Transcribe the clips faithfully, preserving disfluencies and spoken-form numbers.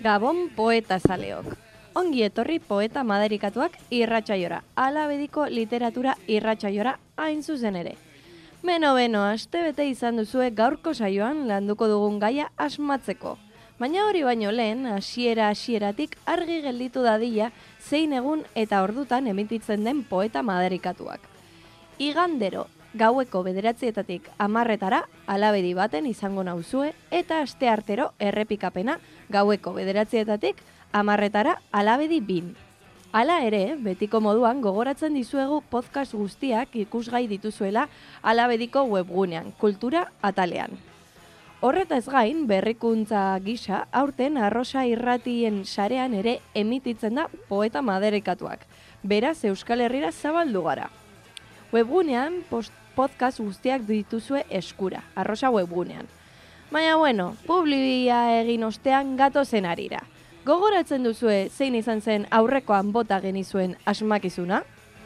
Gabon poeta zaleok. Ongi etorri poeta madarikatuak irratsaiora, alabediko literatura irratsaiora hain zuzen ere. Beno-beno, astebete izan duzue gaurko saioan landuko dugun gaia asmatzeko. Baina hori baino lehen, hasiera-hasieratik argi gelditu dadila zein egun eta ordutan emititzen den poeta madarikatuak. Igandero, gaueko bederatzietatik hamarretara alabedi baten izango nauzue eta asteartero errepikapena gaueko bederatzietatik hamarretara alabedi bin. Hala ere, betiko moduan gogoratzen dizuegu podcast guztiak ikusgai dituzuela alabediko webgunean, kultura atalean. Horretaz gain, berrikuntza gisa, aurten arrosa irratien sarean ere emititzen da poeta madarikatuak. Beraz, Euskal Herrira zabaldu gara. Webgunean, post podcast guztiak dituzue eskura, arrosa webgunean. Baina bueno, publia egin ostean gatozen arira. Gogoratzen duzue zein izan zen aurrekoan bota genizuen asmakizuna?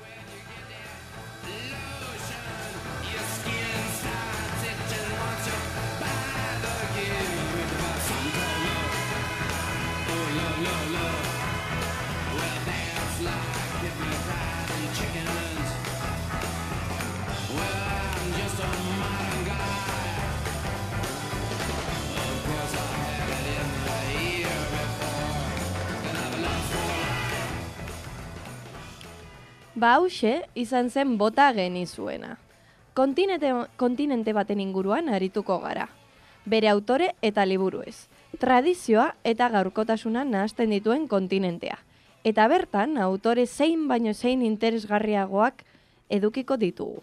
Ba hauxe izan zen bota genizuena. Kontinente, kontinente baten inguruan arituko gara. Bere autore eta liburuez. Tradizioa eta gaurkotasuna nahasten dituen kontinentea. Eta bertan, autore zein baino zein interesgarriagoak edukiko ditugu.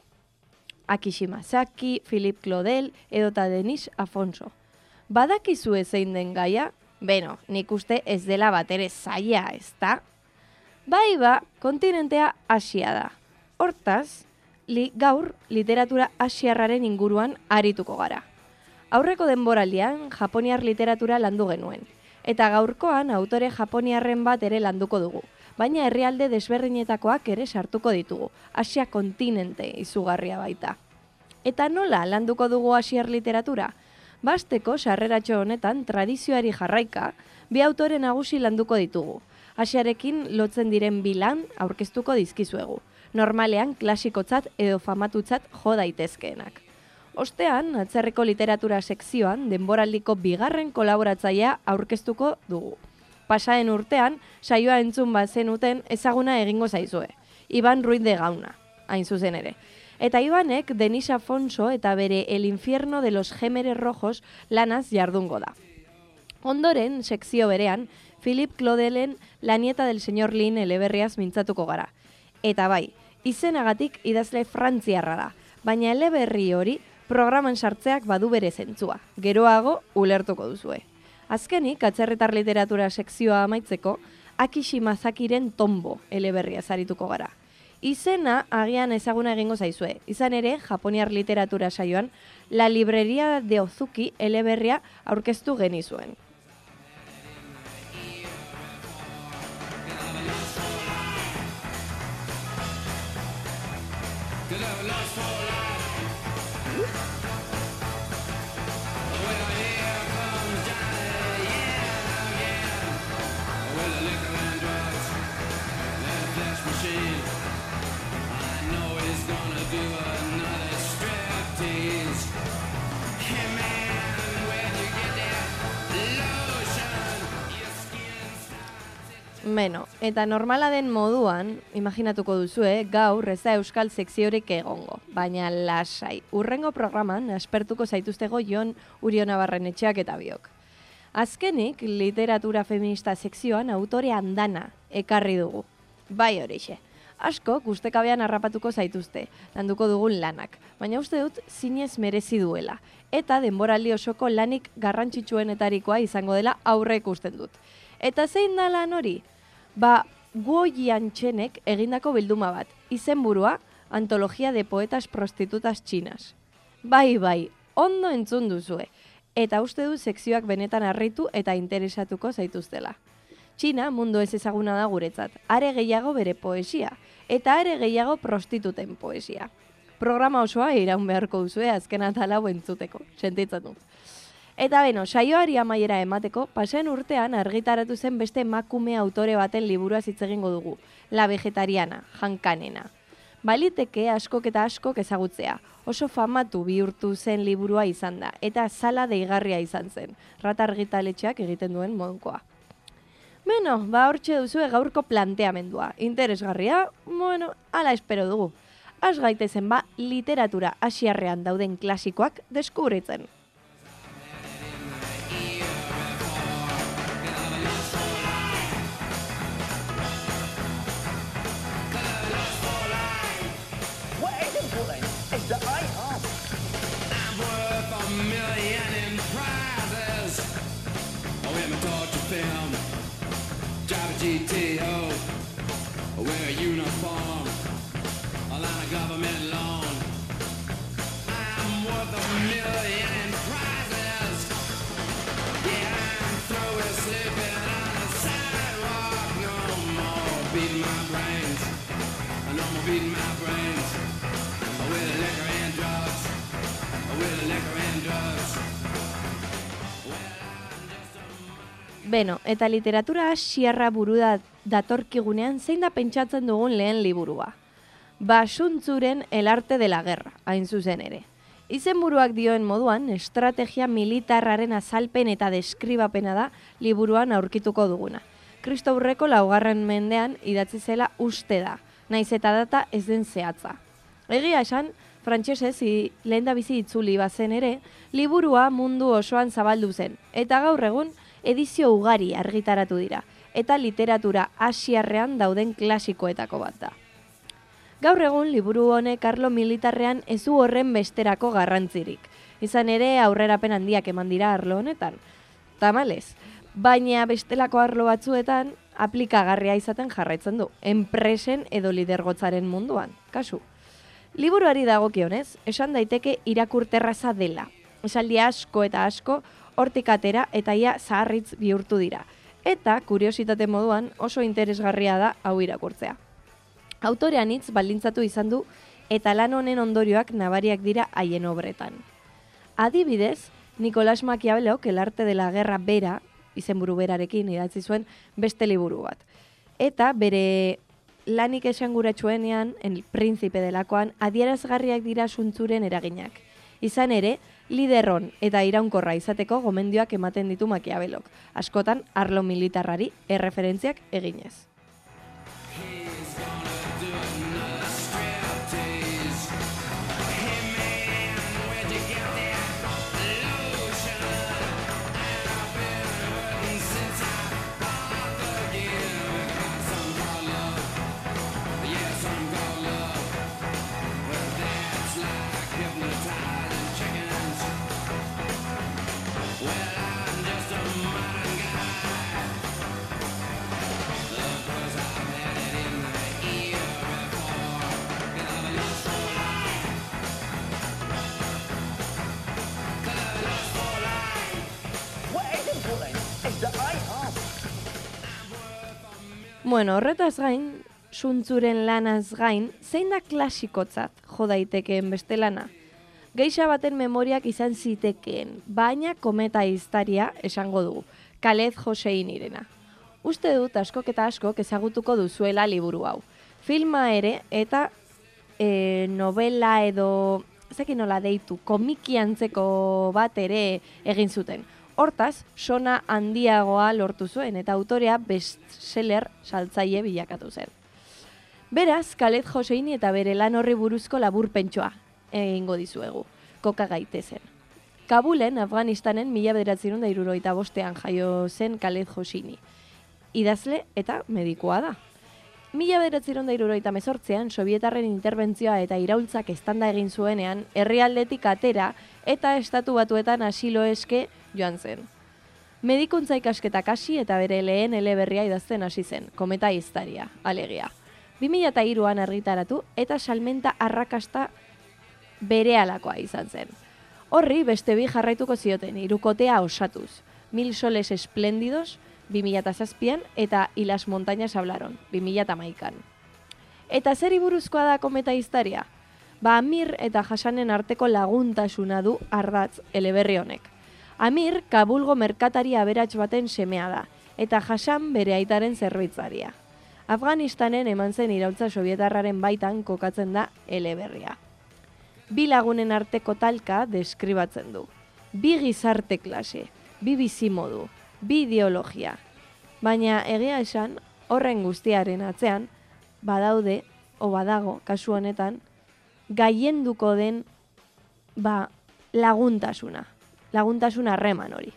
Aki Shimazaki, Philippe Claudel edota Denis Afonso. Badakizue zein den gaia? Beno, nik uste ez dela batere zaila, ezta? Bai ba, kontinentea Asia da. Hortaz, li, gaur literatura asiarraren inguruan arituko gara. Aurreko denboraldian japoniar literatura landu genuen. Eta gaurkoan autore japoniarren bat ere landuko dugu. Baina herrialde desberdinetakoak ere sartuko ditugu. Asia kontinente izugarria baita. Eta nola landuko dugu asiar literatura? Basteko sarreratxo honetan tradizioari jarraika, bi autore nagusi landuko ditugu. Asiarekin lotzen diren bilan aurkeztuko dizkizuegu. Normalean klasikotzat edo famatutzat jo daitezkeenak. Ostean, atzerriko literatura sekzioan denboraldiko bigarren kolaboratzailea aurkeztuko dugu. Pasaden urtean, saioa entzun bat zenuten ezaguna egingo zaizue. Iban Ruiz de Gauna, hain zuzen ere. Eta Ibanek Denis Afonso eta bere El infierno de los Gémeres Rojos lanaz jardungo da. Ondoren, sekzio berean, Philippe Claudelen La nieta del señor Lin eleberriaz mintzatuko gara. Eta bai, izenagatik idazle frantziarra da, baina eleberri hori programan sartzeak badu bere zentzua. Geroago ulertuko duzue. Azkenik, atzerritar literatura sekzioa amaitzeko, Aki Shimazakiren Tombo eleberriaz arituko gara. Izena agian ezaguna egingo zaizue. Izan ere, japoniar literatura saioan, La librería de Ozuki eleberria aurkeztu genizuen. Beno, eta normala den moduan, imaginatuko duzue, gaur ez da euskal sekziorik egongo, baina lasai. Urrengo programan aspertuko zaituztego Jon Uriona Barrenetxeak eta biok. Azkenik, literatura feminista sekzioan autore andana ekarri dugu. Bai horixe. Asko, gustekabean harrapatuko zaituzte, landuko dugun lanak, baina uste dut zinez merezi duela. Eta denboraldi osoko lanik garrantzitsuenetarikoa izango dela aurre ikusten dut. Eta zein da lan hori? Ba, Guo Jiantxenek egindako bilduma bat, izenburua Antologia de poetas prostitutas chinas. Bai, bai, ondo entzun duzue, eta uste du sekzioak benetan harritu eta interesatuko zaituztela. Txina mundu ez ezaguna da guretzat, are gehiago bere poesia, eta are gehiago prostituten poesia. Programa osoa iraun beharko duzue azken atala entzuteko, sentitzen dut. Eta beno, saioari amaiera emateko, pasen urtean argitaratu zen beste emakume autore baten liburua hitz egingo dugu, La Vegetariana, Hankanena. Baliteke askok eta askok ezagutzea, oso famatu bihurtu zen liburua izan da, eta zala deigarria izan zen, Rata argitaletxeak egiten duen modukoa. Beno, ba hortxe duzue gaurko planteamendua, interesgarria, bueno, ala espero dugu. Az gaitezen ba, literatura asiarrean dauden klasikoak deskubritzen. G T O, wear a uniform, a line of government loan. I'm worth a million in prizes. Yeah, I'm through with sleeping on the sidewalk. No more beating my brains. No more beating my brains. With liquor and drugs. With liquor and drugs. Beno, eta literatura asiarra buru da datorkigunean zein da pentsatzen dugun lehen liburua. Ba Sun Tzuren El arte de la guerra, hain zuzen ere. Izenburuak dioen moduan, estrategia militarraren azalpen eta deskribapena da liburuan aurkituko duguna. Kristo aurreko laugarren mendean idatzi zela uste da, naiz eta data ez den zehatza. Egia esan, frantsesez lehendabizi itzuli bazen ere, liburua mundu osoan zabaldu zen, eta gaur egun edizio ugari argitaratu dira, eta literatura asiarrean dauden klasikoetako bat da. Gaur egun, liburu honek arlo militarrean ez du horren besterako garrantzirik. Izan ere, aurrerapen handiak eman dira arlo honetan. Tamalez, baina bestelako arlo batzuetan aplikagarria izaten jarraitzen du, enpresen edo lidergotzaren munduan, kasu. Liburuari dagokionez, esan daiteke irakurterraza dela. Esaldi asko eta asko, hortik atera eta ia zaharritz bihurtu dira. Eta, kuriositate moduan, oso interesgarria da hau irakurtzea. Autorean hitz baldintzatu izan du eta lan honen ondorioak nabariak dira haien obretan. Adibidez, Nicolás Maquiavelok El arte de la guerra bera, izenburu berarekin idatzi zuen beste liburu bat. Eta bere lanik esanguratsuenean, El príncipe delakoan, adierazgarriak dira Sun Tzuren eraginak. Izan ere, liderron eta iraunkorra izateko gomendioak ematen ditu Maquiavelok, askotan arlo militarrari erreferentziak eginez. Bueno, horretaz gain, Sun Tzuren lanaz gain, zein da klasikotzat jo daitekeen beste lana? Geixa baten memoriak izan zitekeen, baina kometa historia esango dugu, Khaled Hossein irena. Uste dut askok eta askok ezagutuko duzuela liburu hau. Filma ere eta e, novela edo, zekin nola deitu, komikiantzeko bat ere egin zuten. Hortaz, sona handiagoa lortu zuen eta autorea bestseller saltzaile bilakatu zen. Beraz, Khaled Hosseini eta bere lan horri buruzko laburpentsoa egingo dizuegu, koka gaitezen. Kabulen, Afganistanen, mila bederatziehun eta hirurogeita bostean jaio zen Khaled Hosseini. Idazle eta medikua da. Mila bederatziehun eta hirurogeita hemezortzian, Sobietarren interbentzioa eta iraultzak eztanda egin zuenean, herrialdetik atera eta estatu batuetan asilo eske joan zen. Medikuntza ikasketak hasi eta bere lehen eleberria idazten hasi zen, kometa historia, alegia. bi mila hiruan argitaratu eta salmenta arrakasta berehalakoa izan zen. Horri beste bi jarraituko zioten, hirukotea osatuz. Mil soles esplendidos, bi mila zazpian eta Y las montañas hablaron, bi mila hamaikan. Eta zeri buruzkoa da kometa historia? Ba, Amir eta Hassanen arteko laguntasuna du ardatz eleberri honek. Amir, Kabulgo merkatari aberats baten semea da, eta Hassan bere aitaren zerbitzaria. Afganistanen eman zen iraultza sovietarraren baitan kokatzen da eleberria. Bi lagunen arteko talka deskribatzen du. Bi gizarte klase, bi bizimodu, bi ideologia. Baina egia esan, horren guztiaren atzean, badaude, o badago, kasu honetan, gaienduko den ba, laguntasuna. Laguntasun harreman hori.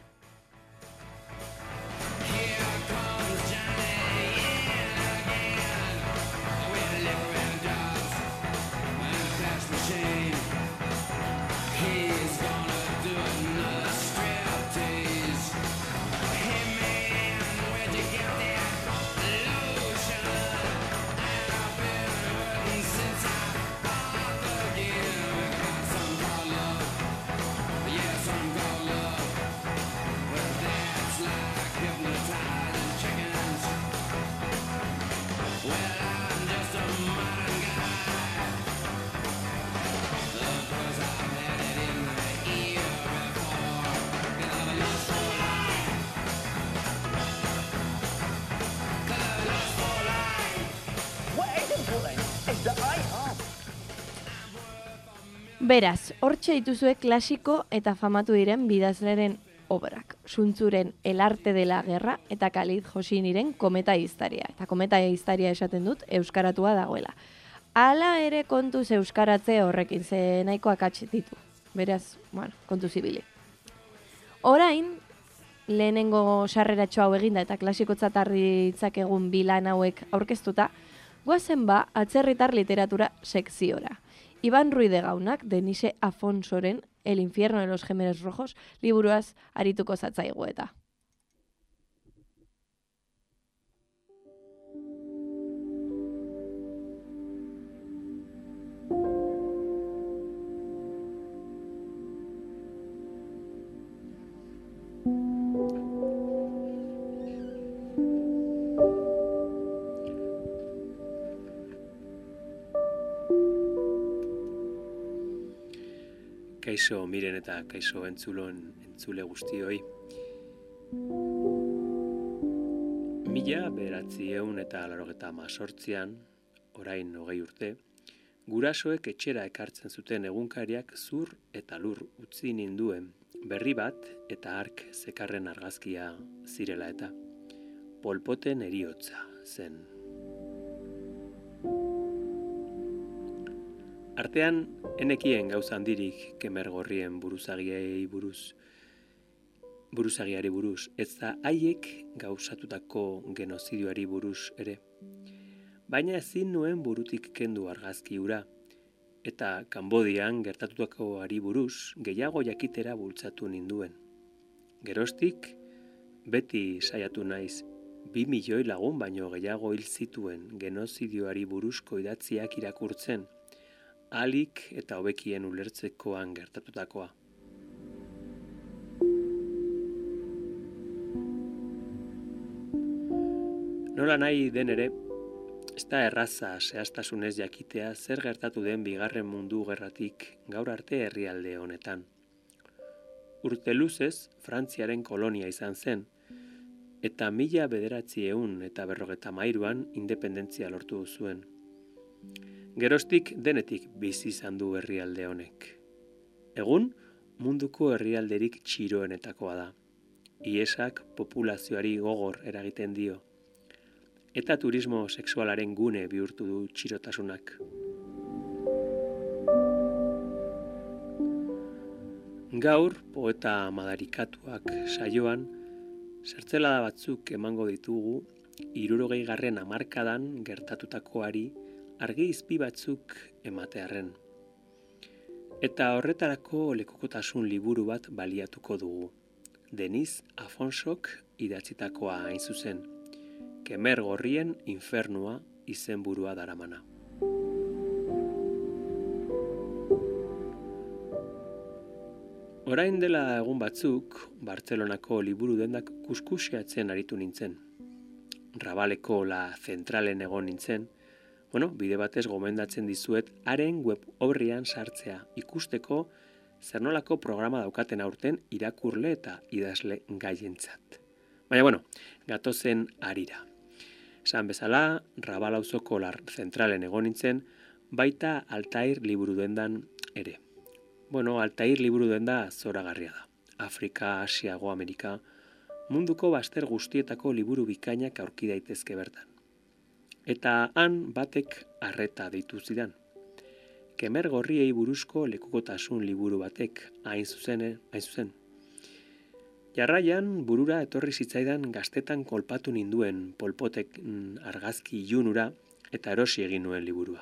Beraz, hortxe dituzue klasiko eta famatu diren bidazleren obrak. Suntzuren El arte de la guerra eta Khalid Hosseiniren Kometa Iztaria. Eta Kometa Iztaria esaten dut euskaratua dagoela. Hala ere kontuz euskaratze horrekin, ze nahiko akats ditu. Beraz, bueno, kontuz ibili. Orain, lehenengo sarreratxo hau eginda eta klasikotzat harri ditzakegun bi lan hauek aurkeztuta, goazen ba atzerritar literatura sekziora. Iban Ruiz de Gaunak, Denise Afonsoren El infierno de los gemelos rojos liburuaz arituko zatzaigu eta. Kaixo Miren eta kaixo entzulon entzule guztioi. Mila bederatziehun eta laurogeita hemezortzian, orain hogei urte, gurasoek etxera ekartzen zuten egunkariak zur eta lur utzi ninduen berri bat eta hark zekarren argazkia zirela eta Pol Poten heriotza zen. Artean, enekien gauza handirik kemergorrien buruzagiei buruz, buruzagiari buruz, ez da haiek gauzatutako genozidioari buruz ere. Baina ezin nuen burutik kendu argazki hura, eta Kanbodian gertatutakoari buruz gehiago jakitera bultzatu ninduen. Geroztik, beti saiatu naiz, bi milioi lagun baino gehiago hil zituen genozidioari buruzko idatziak irakurtzen, alik eta hobekien ulertzekoan gertatutakoa. Nola nahi den ere, ez da erraza zehaztasunez jakitea zer gertatu den bigarren mundu gerratik gaur arte herrialde honetan. Urte luzez, Frantziaren kolonia izan zen, eta mila bederatziehun eta berrogeta hamairuan independentzia lortu zuen. Geroztik denetik bizi izan du herrialde honek. Egun, munduko herrialderik txiroenetakoa da. Iesak populazioari gogor eragiten dio. Eta turismo sexualaren gune bihurtu du txirotasunak. Gaur, poeta madarikatuak saioan, zertzelada batzuk emango ditugu, hirurogei garren hamarkadan gertatutakoari argi izpi batzuk ematearren. Eta horretarako lekukotasun liburu bat baliatuko dugu. Denise Afonsok idatzitakoa hain zuzen. Kemer gorrien infernua izenburua daramana. Orain dela egun batzuk, Bartzelonako liburu dendak kuskuseatzen aritu nintzen. Rabaleko La Zentralen egon nintzen, bueno, bide batez gomendatzen dizuet haren web orrian sartzea, ikusteko zer nolako programa daukaten aurten irakurle eta idazle gaientzat. Baina, bueno, gatozen arira. Esan bezala, Rabal auzoko lar zentralen egon nintzen, baita Altair liburu dendan ere. Bueno, Altair liburu denda zoragarria da. Afrika, Asia, Hego Amerika, munduko bazter guztietako liburu bikainak aurki daitezke bertan. Eta han batek arreta deitu zidan. Kemer gorriei buruzko lekukotasun liburu batek hain zuzen, hain zuzen. Jarraian burura etorri zitzaidan gaztetan kolpatu ninduen Polpotek argazki ilunura eta erosi egin nuen liburua.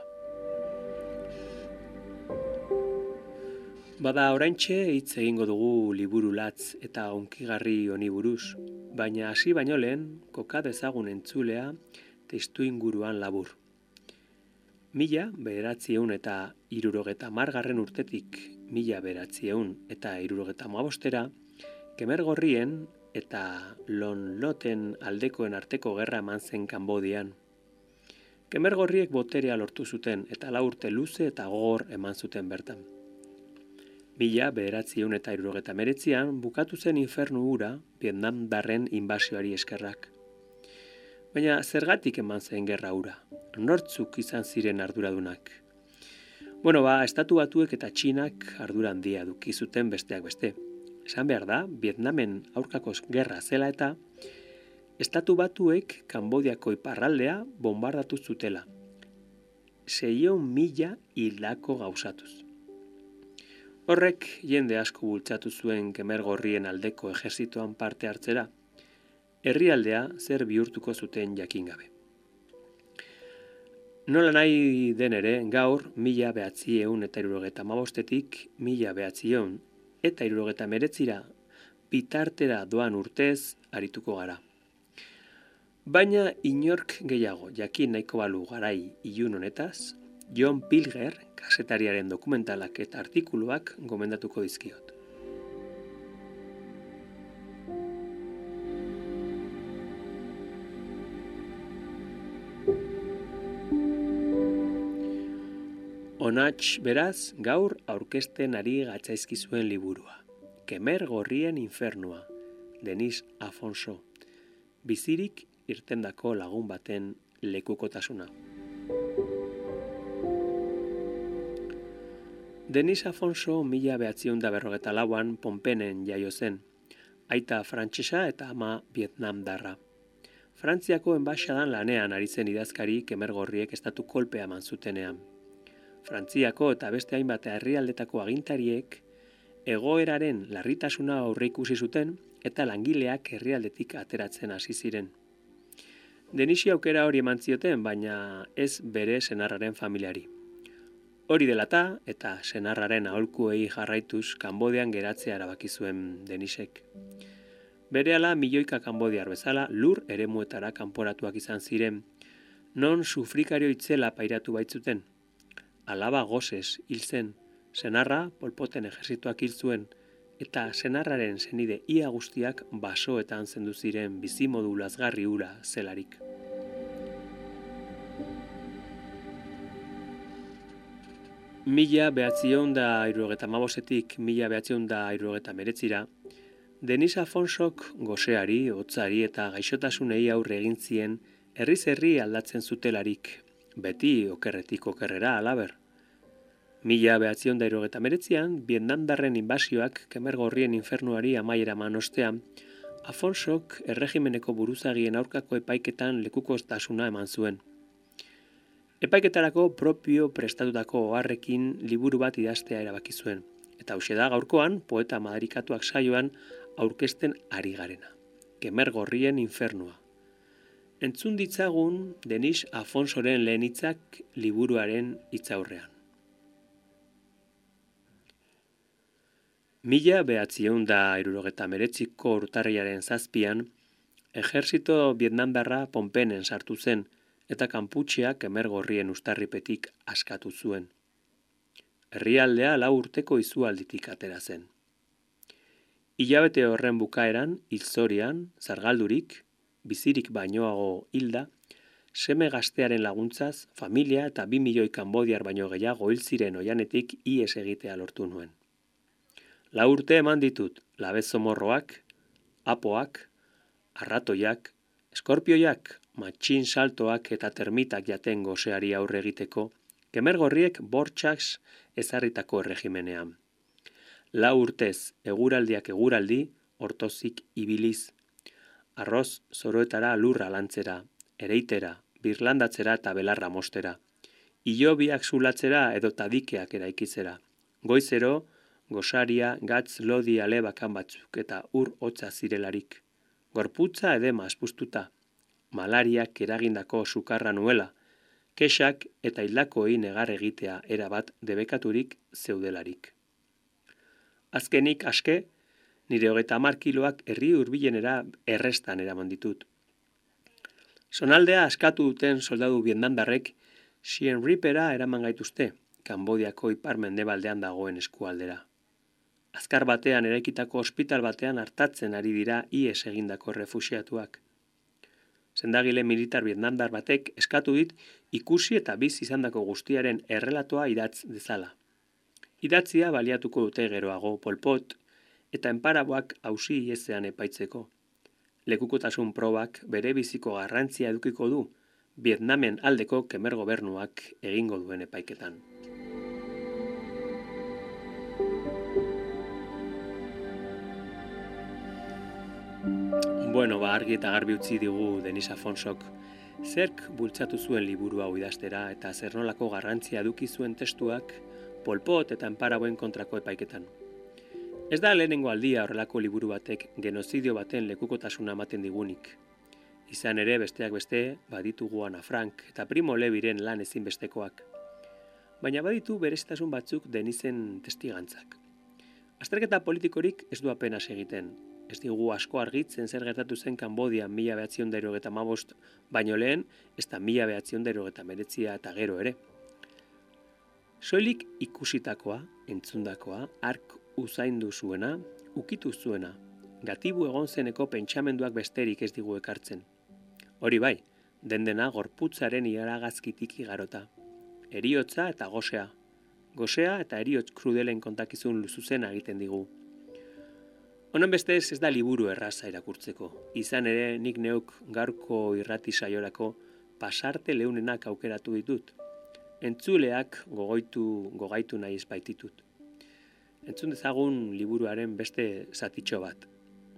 Bada oraintxe hitz egingo dugu liburu latz eta onkigarri honi buruz, baina hasi baino lehen koka dezagun entzulea testu inguruan labur. Mila bederatzieun eta hirurogeta hamargarren urtetik mila bederatzieun eta hirurogeta hamabostera Kemer Gorrien eta Lon Loten aldekoen arteko gerra eman zen Kanbodian. Kemer Gorriek boterea lortu zuten eta lau urte luze eta gogor eman zuten bertan. Mila bederatzieun eta hirurogeta hemeretzian bukatu zen infernu hura Vietnam darren inbasioari eskerrak. Baina zergatik eman zen gerra hura? Nortzuk izan ziren arduradunak? Bueno, ba, Estatu Batuek eta Txinak ardura handia duki zuten besteak beste. Esan behar da, Vietnamen aurkako gerra zela eta Estatu Batuek Kanbodiako iparraldea bombardatu zutela. Seiehun mila hildako gauzatuz. Horrek jende asko bultzatu zuen Kemer Gorrien aldeko ejerzitoan parte hartzera, herrialdea zer bihurtuko zuten jakin gabe. Nola nahi den ere, gaur mila behatzieun eta hirurogeta hamabostetik mila behatzieun eta hirurogeta hemeretzira bitartera doan urtez arituko gara. Baina inork gehiago jakin nahiko balu garai ilun honetaz, John Pilger, kazetariaren dokumentalak eta artikuluak gomendatuko dizkiot. Onats beraz gaur aurkezten ari gatzaizkizuen liburua. Kemer Gorrien infernua, Denis Afonso. Bizirik irtendako lagun baten lekukotasuna. Denis Afonso mila behatziehun eta berrogeta lauan Ponpenen jaio zen, aita frantsesa eta ama Vietnamdarra. Frantziako enbaxadan lanean ari zen idazkari Kemer Gorriek estatu kolpea eman zutenean. Frantziako eta beste hainbat herrialdetako agintariek egoeraren larritasuna aurreikusi zuten eta langileak herrialdetik ateratzen hasi ziren. Denisi aukera hori eman zioten, baina ez bere senarraren familiari. Hori delata eta senarraren aholkuei jarraituz Kanbodian geratzea erabaki zuen Denisek. Berehala milioika kanbodiar bezala lur eremuetara kanporatuak izan ziren, non sufrikario itzela pairatu baitzuten. Alaba gozez hil zen, senarra Polpoten ejerzituak hil zuen, eta senarraren senide ia guztiak basoetan zendu ziren bizimodu lazgarri hura zelarik. Mila behatziehun da hirurogeta hamabostetik mila behatziehun da hirurogeta hemeretzira, Denis Afonsok goseari, hotzari eta gaixotasunei aurre egin zien herriz herri aldatzen zutelarik, beti okerretik okerrera alaber. Mila behatziehun da hirurogeta hemeretzian, Vietnamdarren inbasioak Kemer Gorrien infernuari amaiera eman ostean, Afonsok erregimeneko buruzagien aurkako epaiketan lekukoztasuna eman zuen. Epaiketarako propio prestatutako oharrekin liburu bat idaztea erabaki zuen, eta hauxe da gaurkoan poeta madarikatuak saioan aurkezten ari garena. Kemer Gorrien infernua. Entzun ditzagun Denis Afonsoren lehen hitzak liburuaren hitzaurrean. Mila behatziehun da hirurogeta hemeretziko urtarrilaren zazpian, ejerzito Vietnamdarra Ponpenen sartu zen, eta kanputxea Kemer Gorrien ustarripetik askatu zuen. Herrialdea lau urteko izualditik atera zen. Hilabete horren bukaeran, hilzorian, zargaldurik, bizirik bainoago hilda, seme gaztearen laguntzaz, familia eta bi milioi kanbodiar baino gehiago hil ziren oianetik ihes egitea lortu nuen. Lau urte eman ditut labezomorroak, apoak, arratoiak, eskorpioiak, matxin saltoak eta termitak jaten goseari aurre egiteko, kemergorriek bortxaks ezarritako erregimenean. Lau urtez eguraldiak eguraldi, hortozik ibiliz. Arroz zoroetara lurra lantzera, ereitera, birlandatzera eta belarra mostera. Ilobiak zulatzera edo tadikeak eraikizera. Goizero, gosaria, gatz, lodi, ale bakan batzuk eta ur hotza zirelarik. Gorputza edema aspustuta. Malariak eragindako sukarra nuela. Kexak eta hildakoei negar egitea erabat debekaturik zeudelarik. Azkenik aske, nire hogeita hamar kiloak herri hurbilenera errestan eraman ditut. Sonaldea askatu duten soldadu vietnamdarrek Siem Reapera eraman gaituzte, Kanbodiako ipar-mendebaldean dagoen eskualdera. Azkar batean eraikitako ospital batean hartatzen ari dira ihes egindako refuxiatuak. Sendagile militar vietnamdar batek eskatu dit ikusi eta biz izandako guztiaren errelatoa idatz dezala. Idatzia baliatuko dute geroago Pol Pot eta enparaboak auzi iezean epaitzeko. Lekukotasun probak bere biziko garrantzia edukiko du Vietnamen aldeko kemer gobernuak egingo duen epaiketan. Bueno, ba, argi eta garbi utzi digu Denis Afonsok zerk bultzatu zuen liburu hau idaztera eta zer nolako garrantzia eduki zuen testuak Pol Pot eta enparaboen kontrako epaiketan. Ez da lehenengo aldia horrelako liburu batek genozidio baten lekukotasuna ematen digunik. Izan ere, besteak beste, baditugu Ana Frank eta Primo Leviren lan ezinbestekoak. Baina baditu berezitasun batzuk Denisen testigantzak. Azterketa politikorik ez du apenas egiten. Ez digu asko argitzen zer gertatu zen Kanbodian mila bederatziehun eta hirurogeita hamabost baino lehen, ezta mila bederatziehun eta hirurogeita hemeretzi eta gero ere. Soilik ikusitakoa, entzundakoa, ark uzaindu zuena, ukitu zuena, gatibu egon zeneko pentsamenduak besterik ez digu ekartzen. Hori bai, dendena gorputzaren iragazkitik igarota. Heriotza eta gosea. Gosea eta heriotz krudelen kontakizun zuzena egiten digu. Honen bestez ez da liburu erraza irakurtzeko. Izan ere nik neuk gaurko irrati saiorako pasarte leunenak aukeratu ditut. Entzuleak gogoitu, gogaitu nahi ezbaititut. Entzun dezagun liburuaren beste zatitxo bat.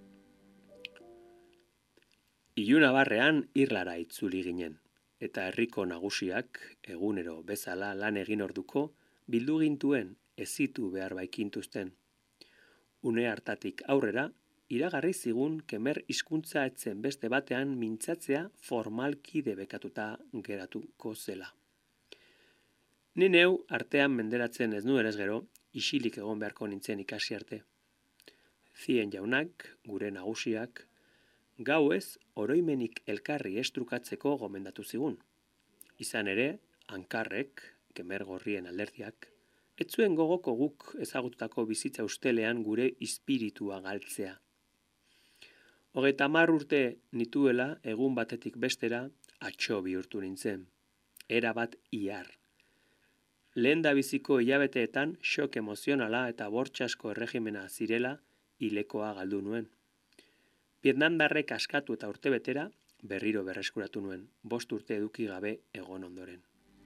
Ilunabarrean irlara itzuli ginen, eta herriko nagusiak, egunero bezala lan egin orduko, bildu gintuen ezitu behar baikintuzten. Une hartatik aurrera, iragarri zigun kemer hizkuntza etzen beste batean mintzatzea formalki debekatuta geratuko zela. Ni neu artean menderatzen ez nuen ez gero, isilik egon beharko nintzen ikasi arte. Zien jaunak, gure nagusiak, gauez oroimenik elkarri estrukatzeko gomendatu zigun. Izan ere, hankarrek, kemer gorrien alderdiak, ez zuen gogoko guk ezagututako bizitza ustelean gure ispiritua galtzea. Hogeita hamar urte nituela egun batetik bestera atxo bihurtu nintzen. Era bat iar. Lehen da biziko hilabeteetan xok emozionala eta bortxasko erregimena zirela hilekoa galdu nuen. Vietnamdarrek askatu eta urtebetera berriro berreskuratu nuen, bost urte eduki gabe egon ondoren.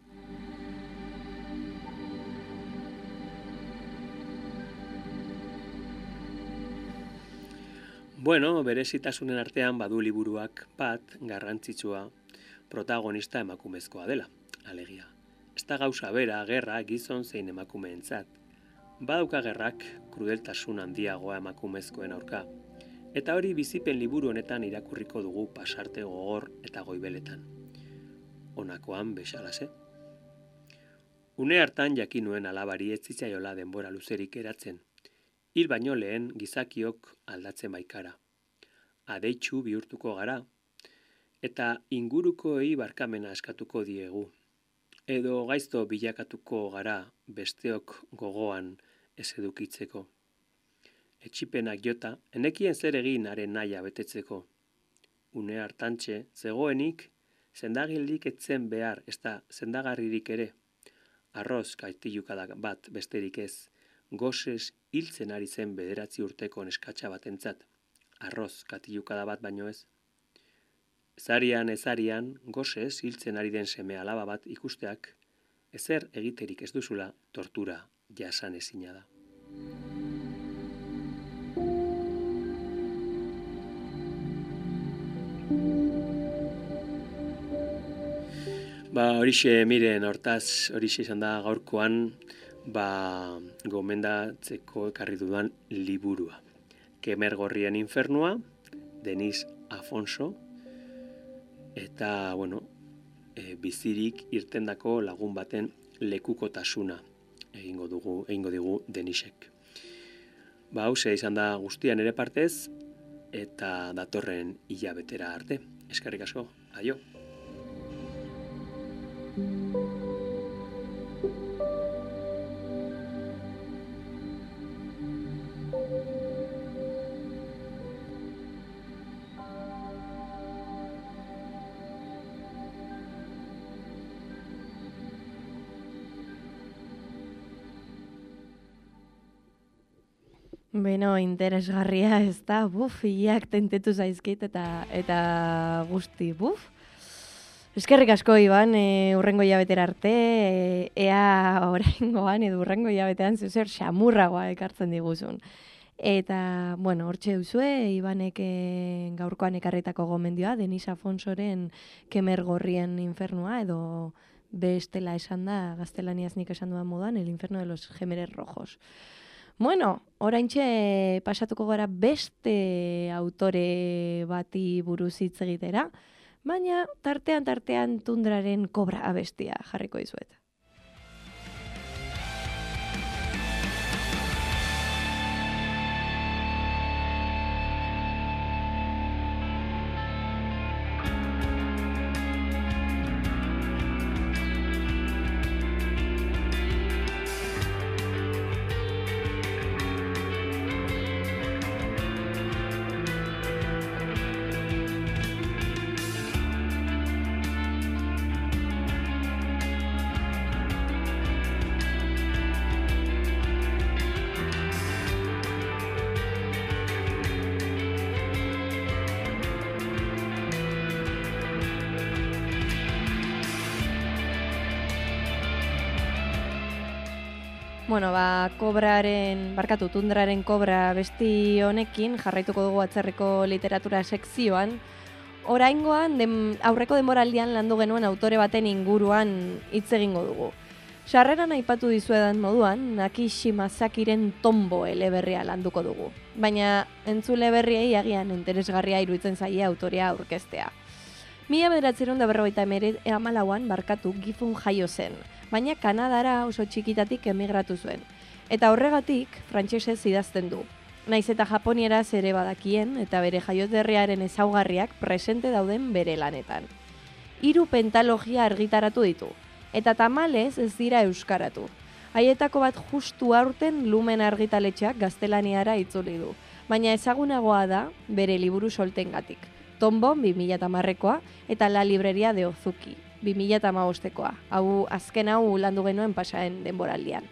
Bueno, berezitasunen artean badu liburuak bat garrantzitsua protagonista emakumezkoa dela, alegia. Ez da gauza bera, gerra, gizon zein emakumeentzat. Badauka gerrak krudeltasun handiagoa emakumezkoen aurka. Eta hori bizipen liburu honetan irakurriko dugu pasarte gogor eta goibeletan. Honakoan bezalase. Une hartan jakin nuen alabari ez zitzaiola denbora luzerik eratzen. Hil baino lehen gizakiok aldatzen baikara. Adeitsu bihurtuko gara, eta ingurukoei barkamena eskatuko diegu. Edo gaizto bilakatuko gara besteok gogoan ez edukitzeko. Etxipenak jota, enekien zer egin haren nahia betetzeko. Une hartantxe, zegoenik, zendagildik etzen behar, ez da zendagarririk ere. Arroz kaitilukadak bat besterik ez, gosez hiltzen ari zen bederatzi urteko neskatxa batentzat, arroz katilukada bat baino ez. Ezarian, ezarian, gosez hiltzen ari den seme alaba bat ikusteak, ezer egiterik ez duzula tortura jasan ezina da. Ba, horixe, miren, hortaz, horixe izan da gaurkoan, ba, gomendatzeko ekarri dudan liburua. Kemer Gorrien infernua, Denis Afonso, eta, bueno, e, bizirik irtendako lagun baten lekukotasuna egingo dugu, egingo digu Denisek. Ba, hause izan da guztian ere partez, eta datorren hilabetera arte. Eskerrik asko, aio. Beno, interesgarria ez da, buf, iak tentetu zaizkit eta eta guzti, buf. Eskerrik asko, Iban, e, urrengo hilabetera arte, e, ea oraingoan edo urrengo hilabetean zezer xamurragoa ekartzen diguzun. Eta, bueno, hortxe duzue, Ibanek e, gaurkoan ekarritako gomendioa, Denis Afonsoren Kemer Gorrien infernua, edo bestela esan da, gaztelaniaz nik esan dudan moduan, el inferno de los Gémeres Rojos. Bueno, oraintxe pasatuko gara beste autore bati buruz hitz egitera, baina tartean tartean Tundraren Kobra abestia jarriko dizuet. Bueno, ba, kobraren, barkatu, Tundraren Kobra besti honekin jarraituko dugu atzerriko literatura sekzioan. Oraingoan, dem, aurreko denboraldian landu genuen autore baten inguruan hitz egingo dugu. Sarreran aipatu dizuedan moduan, Nakishi Masakiren Tombo eleberria landuko dugu. Baina entzule berriei agian interesgarria iruditzen zaie autorea aurkeztea. Mila bederatziehun eta berrogeita hamalauan barkatu Gifun jaio zen, baina Kanadara oso txikitatik emigratu zuen. Eta horregatik frantsesez idazten du. Naiz eta japonieraz ere badakien eta bere jaioterriaren ezaugarriak presente dauden bere lanetan. Hiru pentalogia argitaratu ditu, eta tamalez ez dira euskaratu. Haietako bat justu aurten Lumen argitaletxeak gaztelaniara itzuli du, baina ezagunagoa da bere liburu soltengatik. Tombo bi mila hamarrekoa eta La Libreria de Ozuki bi mila hamabostekoa. Hau azken hau landu genuen pasaen denboraldian.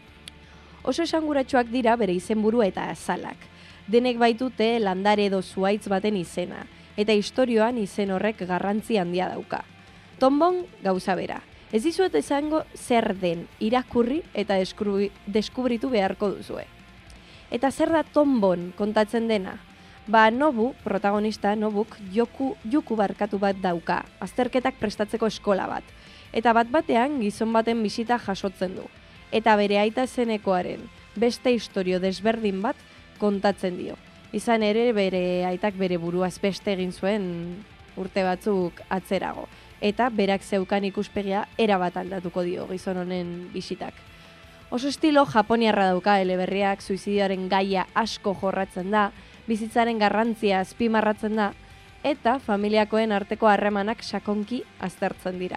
Oso esanguratsuak dira bere izenburu eta azalak. Denek baitute landare edo zuhaitz baten izena, eta istorioan izen horrek garrantzi handia dauka. Tombon gauza bera. Ez dizuet esango zer den irakurri eta deskubritu beharko duzue. Eta zer da Tombon kontatzen dena? Ba, Nobu, protagonista Nobuk, joku, juku barkatu bat dauka, azterketak prestatzeko eskola bat. Eta bat batean gizon baten bisita jasotzen du. Eta bere aita zenekoaren beste istorio desberdin bat kontatzen dio. Izan ere bere aitak bere buruaz beste egin zuen urte batzuk atzerago. Eta berak zeukan ikuspegia erabat aldatuko dio gizon honen bisitak. Oso estilo japoniarra dauka eleberriak, suizidioaren gaia asko jorratzen da, bizitzaren garrantzia azpimarratzen da, eta familiakoen arteko harremanak sakonki aztertzen dira.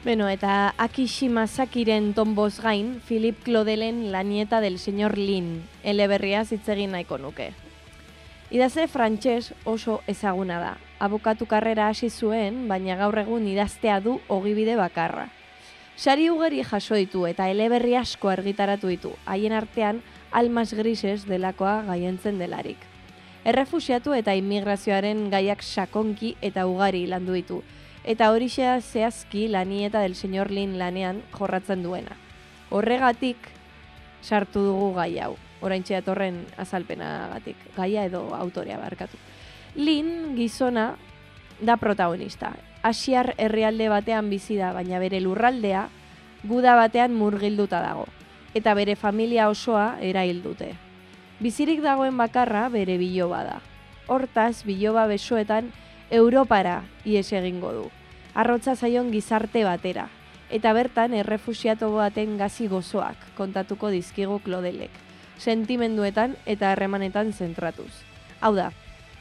Bueno, eta Akishima Sakiren tonboz gain, Philip Claudelen La nieta del señor Lin, eleberriaz hitz egin nahiko nuke. Idazle frantses oso ezaguna da. Abokatu karrera hasi zuen, baina gaur egun idaztea du ogibide bakarra. Sari ugari jaso ditu eta eleberri asko argitaratu ditu, haien artean Almas Grises delakoa gaientzen delarik. Errefuxiatu eta immigrazioaren gaiak sakonki eta ugari landu ditu, eta horixea zehazki La nieta del señor Lin lanean jorratzen duena. Horregatik sartu dugu gai hau, oraintxe datorren azalpenagatik, gaia edo autorea barkatu. Lin gizona da protagonista. Asiar herrialde batean bizi da, baina bere lurraldea guda batean murgilduta dago, eta bere familia osoa erail dute. Bizirik dagoen bakarra bere biloba da. Hortaz, biloba besoetan Europara ihes egingo du. Arrotza zaion gizarte batera, eta bertan errefuxiatu baten gazi gozoak kontatuko dizkigu Claudelek, sentimenduetan eta harremanetan zentratuz. Hau da,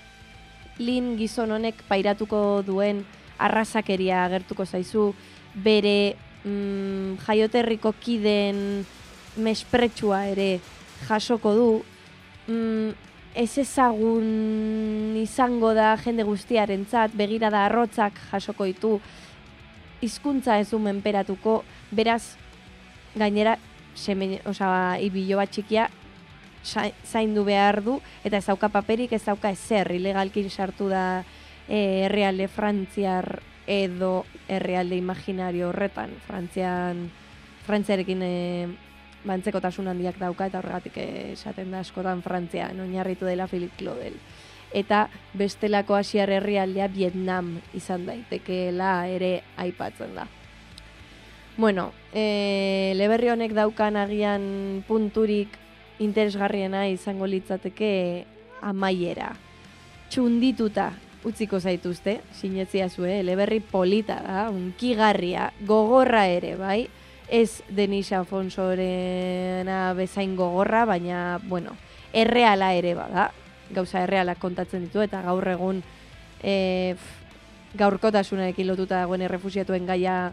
Lin gizon honek pairatuko duen arrazakeria agertuko zaizu, bere mm, jaioterriko kideen mespretsua ere jasoko du, mm, ez ezagun izango da jende guztiarentzat, begirada arrotzak jasoko ditu, hizkuntza ez du menperatuko, beraz gainera seme, osea, ibilo bat txikia zaindu behar du, eta ez dauka paperik, ez dauka ezer, ilegalkin sartu da e, herrialde frantziar edo herrialde imaginario horretan, frantzian, frantziarekin e, bantzekotasun handiak dauka, eta horregatik esaten da askotan Frantzian oinarritu dela Philip Claudel. Eta bestelako asiar herrialdea Vietnam izan daitekeela ere aipatzen da. Bueno, e, eleberri honek daukan agian punturik interesgarriena izango litzateke amaiera. Txundituta utziko zaituzte, sinetzia zue, eleberri polita da, unkigarria, gogorra ere, bai? Ez Denis Afonsorena bezain gogorra, baina, bueno, erreala ere bada, gauza errealak kontatzen ditu, eta gaur egun e, gaurkotasunarekin lotuta dagoen errefuxiatuen gaia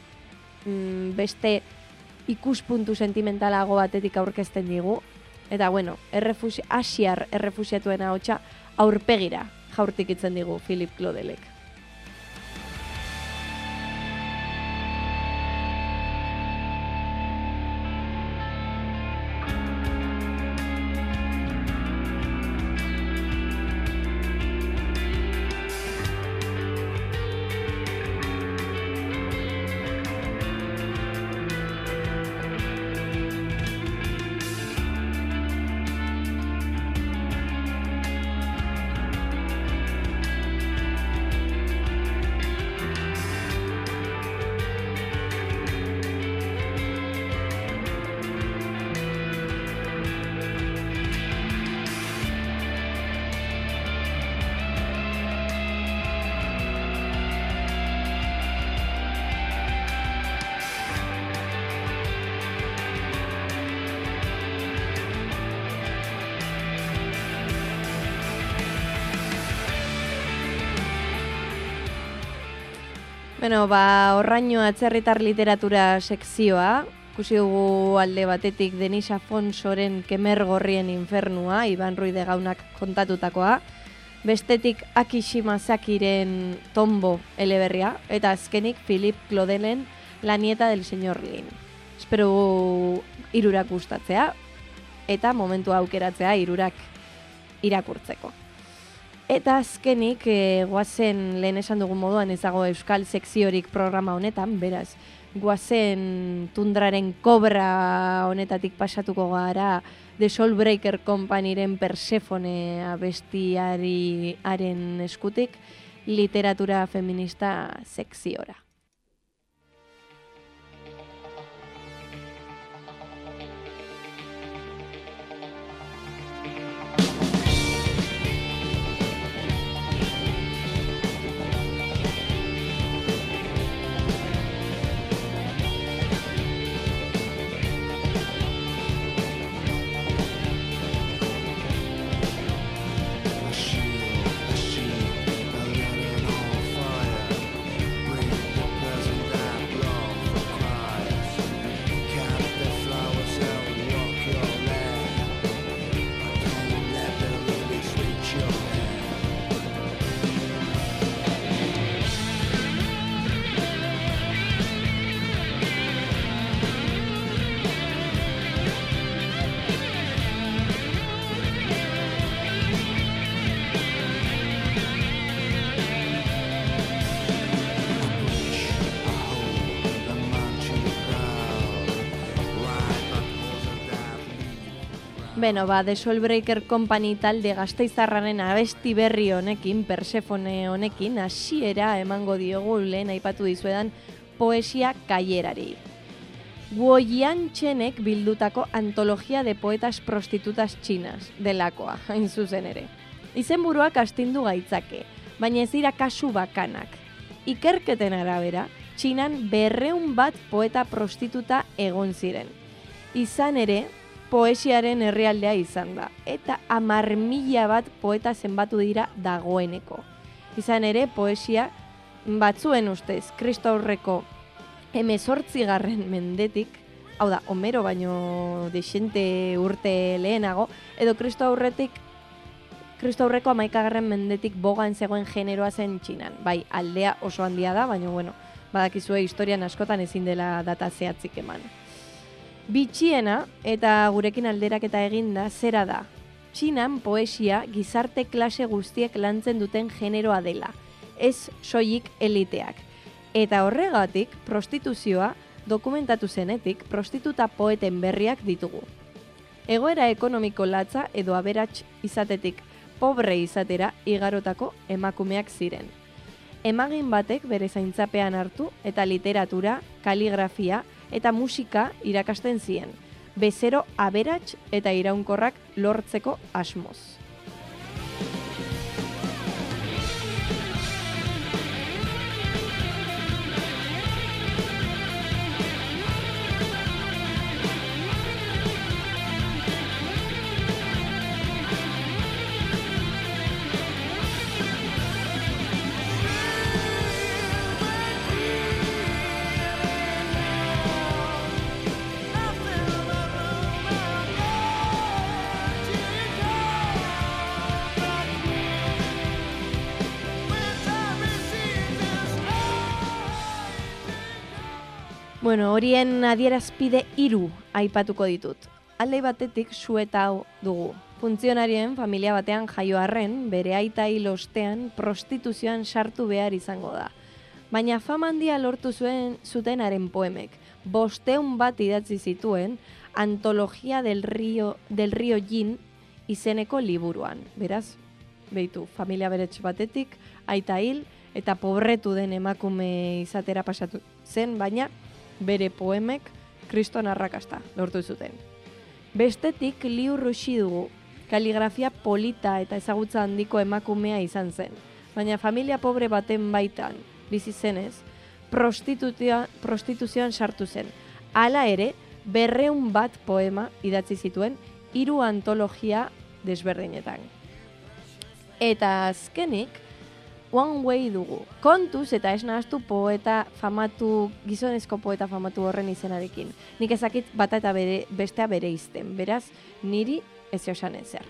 mm, beste ikuspuntu sentimentalago batetik aurkezten digu, eta bueno, errefusi, asiar errefusiatuen ahotsa aurpegira jaurtikitzen digu Philip Claudelek. Bueno, ba, horraino atzerritar literatura sekzioa, ikusi dugu alde batetik Denis Afonsoren Kemer Gorrien infernua, Iban Ruiz de Gaunak kontatutakoa, bestetik Akishima Sakiren Tombo eleberria, eta azkenik Philip Claudelen La nieta del señor Lin. Espero hirurak gustatzea, eta momentu aukeratzea hirurak irakurtzeko. Eta azkenik, e, guazen lehen esan dugun moduan ez dago euskal sekziorik programa honetan, beraz, guazen tundraren kobra honetatik pasatuko gara The Soulbreaker Companyren Persefone abestiaren eskutik literatura feminista sekziora. Break Beno, ba, The Soulbreaker Company talde Gasteiztarraren abesti berri honekin, Persefone honekin, hasiera emango diogu lehen aipatu dizuedan poesia kailerari. Guoyian Txenek bildutako antologia de poetas prostitutas chinas, delakoa, hain zuzen ere. Izenburuak astindu gaitzake, baina ez dira kasu bakanak. Ikerketen arabera, Txinan berreun bat poeta prostituta egon ziren. Izan ere, poesiaren herrialdea izan da, eta hamar mila bat poeta zenbatu dira dagoeneko. Izan ere, poesia batzuen ustez, Kristo aurreko hemezortzigarren mendetik, hau da, Homero baino dexente urte lehenago, edo Kristo aurretik, Kristo aurreko hamaikagarren mendetik bogan zegoen generoa zen Txinan. Bai, aldea oso handia da, baina bueno, badakizue historian askotan ezin dela data zehatzik eman. Bitxiena eta gurekin alderaketa eginda zera da. Txinan poesia gizarte klase guztiek lantzen duten generoa dela, ez soilik eliteak. Eta horregatik, prostituzioa dokumentatu zenetik prostituta poeten berriak ditugu. Egoera ekonomiko latza edo aberats izatetik pobre izatera igarotako emakumeak ziren. Emagin batek bere zaintzapean hartu eta literatura, kaligrafia eta musika irakasten zien, bezero aberats eta iraunkorrak lortzeko asmoz. Bueno, horien adierazpide hiru aipatuko ditut. Alde batetik su eta hau dugu. Funtzionarien familia batean jaio arren, bere aita hil ostean prostituzioan sartu behar izango da. Baina fama handia lortu zuen zutenaren poemek. Bosteun bat idatzi zituen Antologia del Río, del Río Jin izeneko liburuan. Beraz, behitu, familia berets batetik, aita hil eta pobretu den emakume izatera pasatu zen, baina bere poemek kriston arrakasta lortu zuten. Bestetik Liu Ruxi dugu, kaligrafia polita eta ezagutza handiko emakumea izan zen, baina familia pobre baten baitan bizi zenez, prostituzioan sartu zen. Hala ere, berreun bat poema idatzi zituen hiru antologia desberdinetan. Eta azkenik, One Way dugu. Kontuz eta ez nahaztu poeta famatu, gizonezko poeta famatu horren izenarekin. Nik ezakit bata eta bere, bestea bere izten. Beraz, niri ez josan ezer.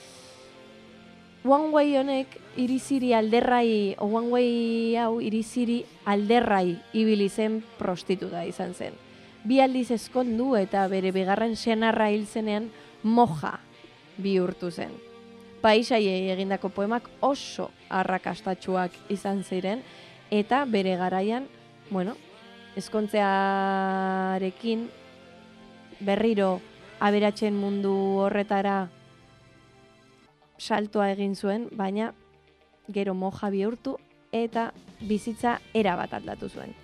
One Way honek iriziri alderrai, o One Way hau iriziri alderrai ibili zen prostituta izan zen. Bi aldiz ezkondu eta bere bigarren senarra hil zenean moja bihurtu zen. Paisaiei egindako poemak oso arrakastatsuak izan ziren, eta bere garaian, bueno, ezkontzearekin berriro aberatsen mundu horretara saltoa egin zuen, baina gero moja bihurtu eta bizitza erabat aldatu zuen.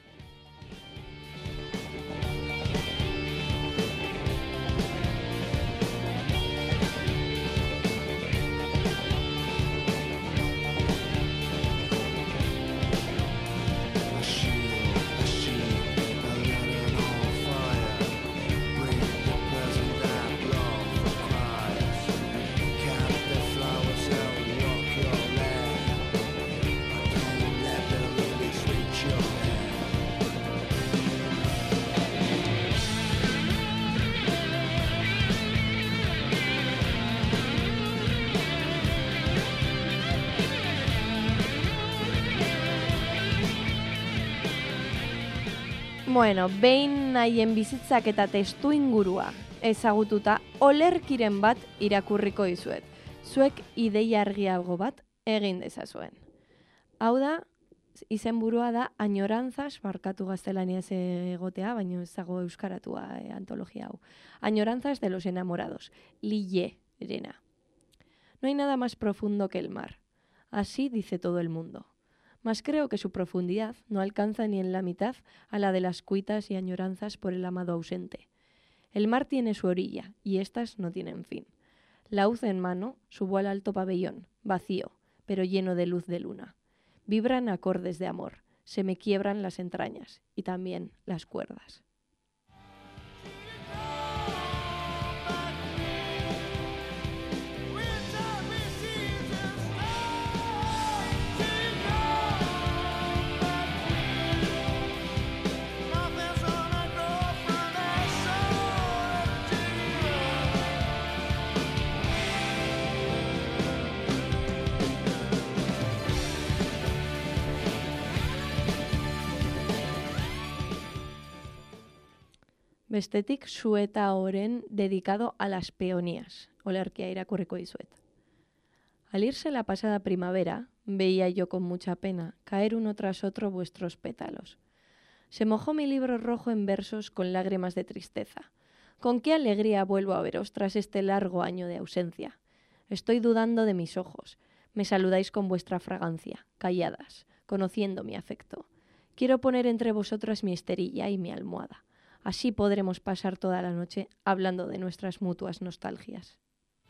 Bueno, behin haien bizitzak eta testu ingurua ezagututa olerkiren bat irakurriko dizuet. Zuek ideia argiago bat egin dezazuen. Hau da, izenburua da Añoranzas, barkatu gaztelaniaz egotea, baina ez dago euskaratua eh, antologia hau. Añoranzas de los enamorados, Lille, Erena. No hay nada más profundo que el mar. Así dice todo el mundo. Mas creo que su profundidad no alcanza ni en la mitad a la de las cuitas y añoranzas por el amado ausente. El mar tiene su orilla, y éstas no tienen fin. Laúd en mano, subo al alto pabellón, vacío, pero lleno de luz de luna. Vibran acordes de amor, se me quiebran las entrañas, y también las cuerdas. Bestetik, Sueta Oren dedicado a las peonías, olerkia irakurriko dizuet. Al irse la pasada primavera, veía yo con mucha pena caer uno tras otro vuestros pétalos. Se mojó mi libro rojo en versos con lágrimas de tristeza. Con qué alegría vuelvo a veros tras este largo año de ausencia. Estoy dudando de mis ojos. Me saludáis con vuestra fragancia, calladas, conociendo mi afecto. Quiero poner entre vosotras mi esterilla y mi almohada. Así podremos pasar toda la noche hablando de nuestras mutuas nostalgias.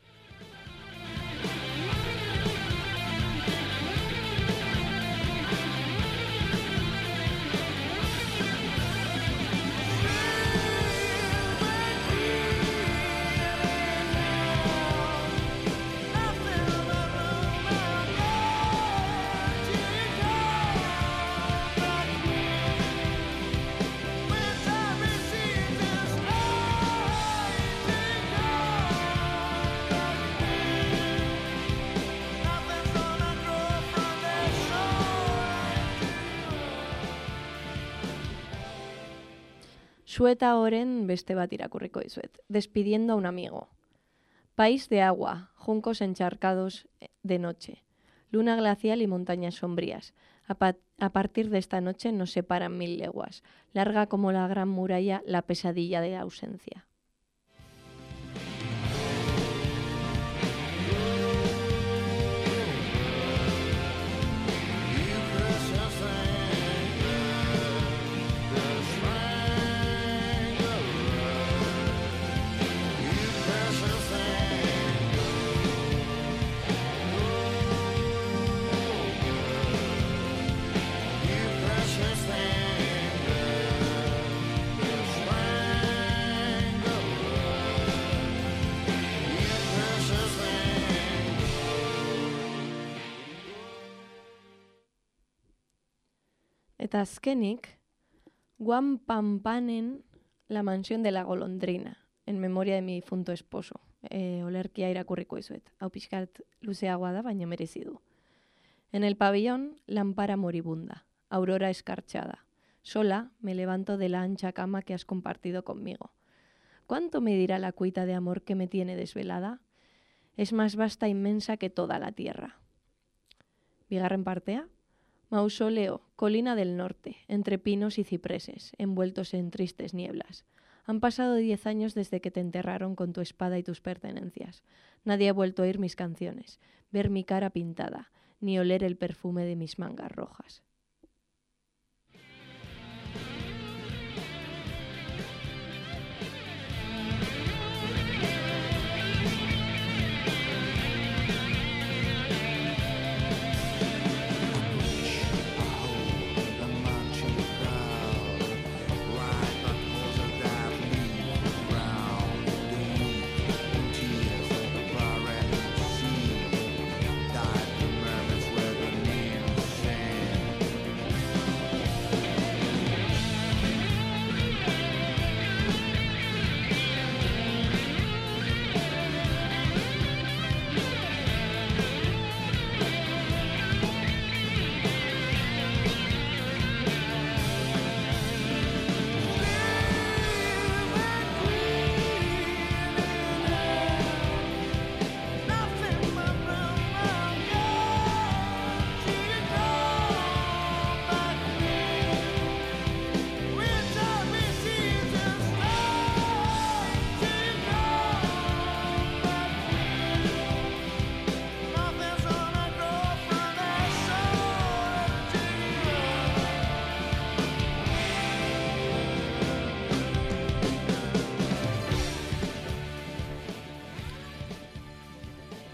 Sueta Oren beste bat irakurriko dizuet. Despidiendo a un amigo. País de agua, juncos encharcados de noche, luna glacial y montañas sombrías. A, pa a partir de esta noche nos separan mil leguas. Larga como la gran muralla la pesadilla de la ausencia. Eta azkenik, Guam Pampanen La mansión de la golondrina, en memoria de mi difunto esposo. E, olerkia irakurriko dizuet. Hau pixkat luzeagoa da, baina merezi du. En el pabellón, lámpara moribunda, aurora escarchada. Sola me levanto de la ancha cama que has compartido conmigo. ¿Cuánto me dirá la cuita de amor que me tiene desvelada? Es más vasta e inmensa que toda la tierra. Bigarren partea. Mausoleo, colina del norte, entre pinos y cipreses, envueltos en tristes nieblas. Han pasado diez años desde que te enterraron con tu espada y tus pertenencias. Nadie ha vuelto a oír mis canciones, ver mi cara pintada, ni oler el perfume de mis mangas rojas.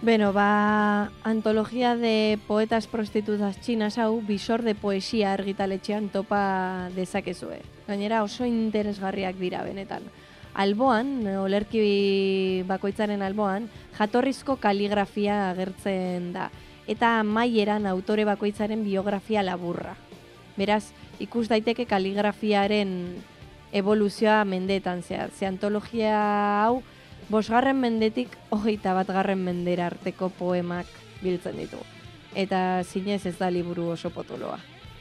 Beno, ba, antologia de poetas prostitutas chinas hau bisor de poesia argitaletxean topa dezakezue. Gainera oso interesgarriak dira benetan. Alboan, olerki bakoitzaren alboan, jatorrizko kaligrafia agertzen da. Eta amaieran autore bakoitzaren biografia laburra. Beraz, ikus daiteke kaligrafiaren evoluzioa mendeetan zehar. Ze antologia hau, bosgarren mendetik hogeita batgarren mendera arteko poemak biltzen ditu. Eta zinez ez da liburu oso potoloa.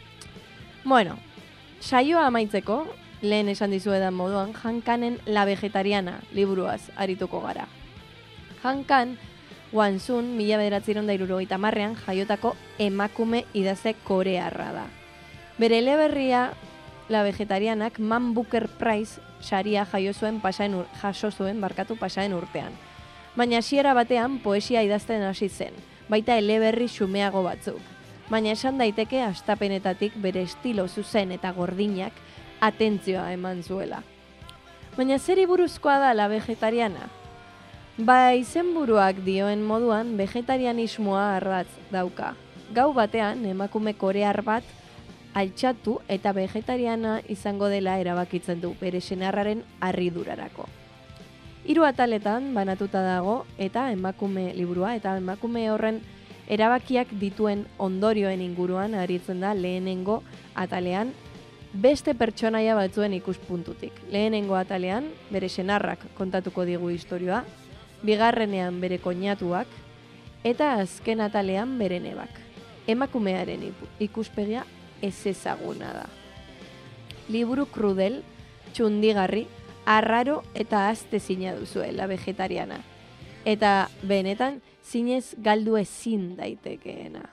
Bueno, saioa amaitzeko, lehen esan dizuedan moduan, Han Kanen La Vegetariana liburuaz arituko gara. Han Kan, Wansun, mila bederatziehun eta hirurogeita hamarrean jaiotako emakume idazle korearra da. Bere eleberria La Vegetarianak Man Booker Prize saria jaio zuen pasaen ur, jaso zuen barkatu pasaen urtean. Baina hasiera batean poesia idazten hasi zen, baita eleberri xumeago batzuk. Baina esan daiteke hastapenetatik bere estilo zuzen eta gordinak atentzioa eman zuela. Baina zeri buruzkoa da La Vegetariana? Ba izenburuak dioen moduan vegetarianismoa ardatz dauka. Gau batean emakume korear bat altxatu eta vegetariana izango dela erabakitzen du bere senarraren harridurarako. Hiru ataletan banatuta dago eta emakume liburua eta emakume horren erabakiak dituen ondorioen inguruan aritzen da lehenengo atalean beste pertsonaia batzuen ikuspuntutik. Lehenengo atalean bere senarrak kontatuko digu istorioa, bigarrenean bere koinatuak eta azken atalean bere nebak. Emakumearen ikuspegia ez ezaguna da. Liburu krudel, txundigarri, arraro eta aztezina duzue La Vegetariana. Eta benetan zinez galdu ezin daitekeena.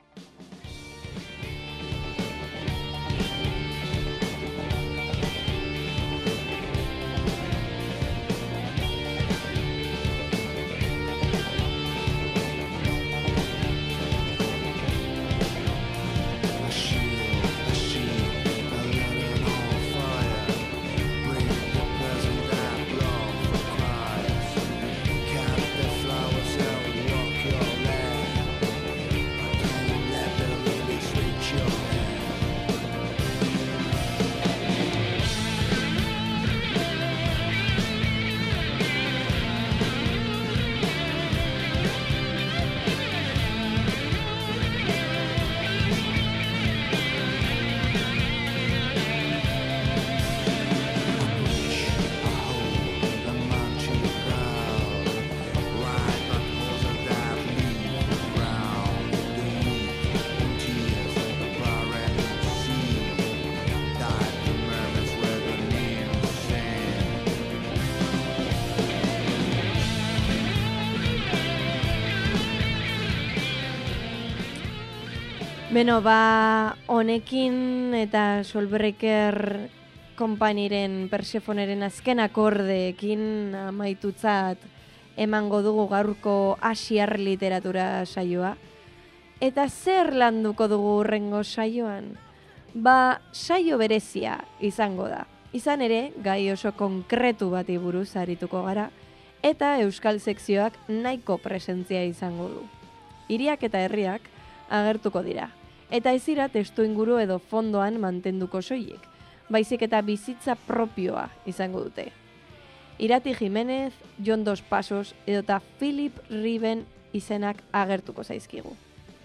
Beno, ba, honekin eta Soulbreaker konpainiren Persefoneren azken akordeekin amaitutzat emango dugu gaurko asiar literatura saioa. Eta zer landuko dugu hurrengo saioan? Ba, saio berezia izango da. Izan ere, gai oso konkretu bati buruz arituko gara, eta euskal sekzioak nahiko presentzia izango du. Hiriak eta herriak agertuko dira. Eta ez dira testu inguru edo fondoan mantenduko soilik, baizik eta bizitza propioa izango dute. Irati Jimenez, Jon Dos Pasos edota Philip Riben izenak agertuko zaizkigu.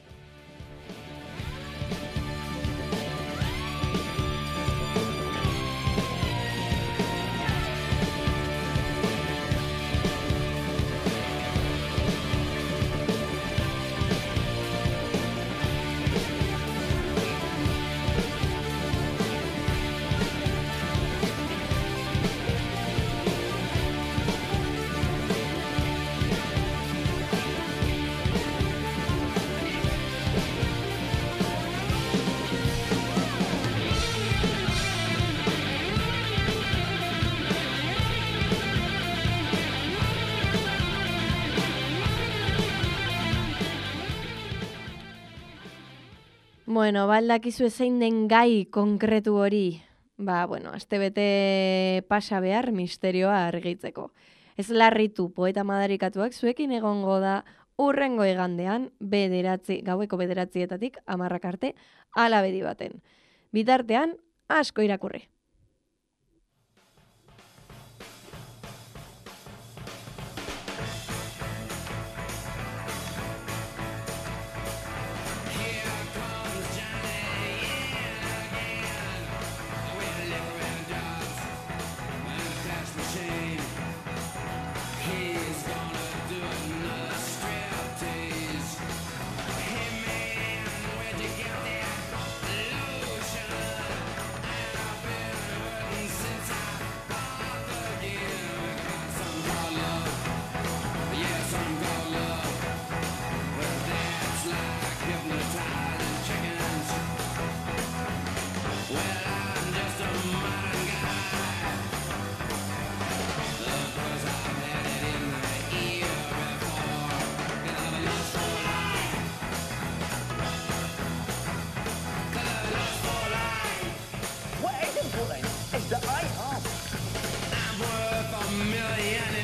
Bueno, baldakizu ezein den gai konkretu hori. Ba, bueno, astebete pasa behar misterioa argitzeko. Ez larritu poeta madarikatuak zuekin egongo da urrengo igandean, bederatzi, gaueko bederatzietatik hamarrak arte, ala bedi baten. Bitartean, asko irakurri.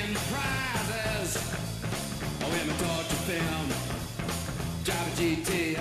G T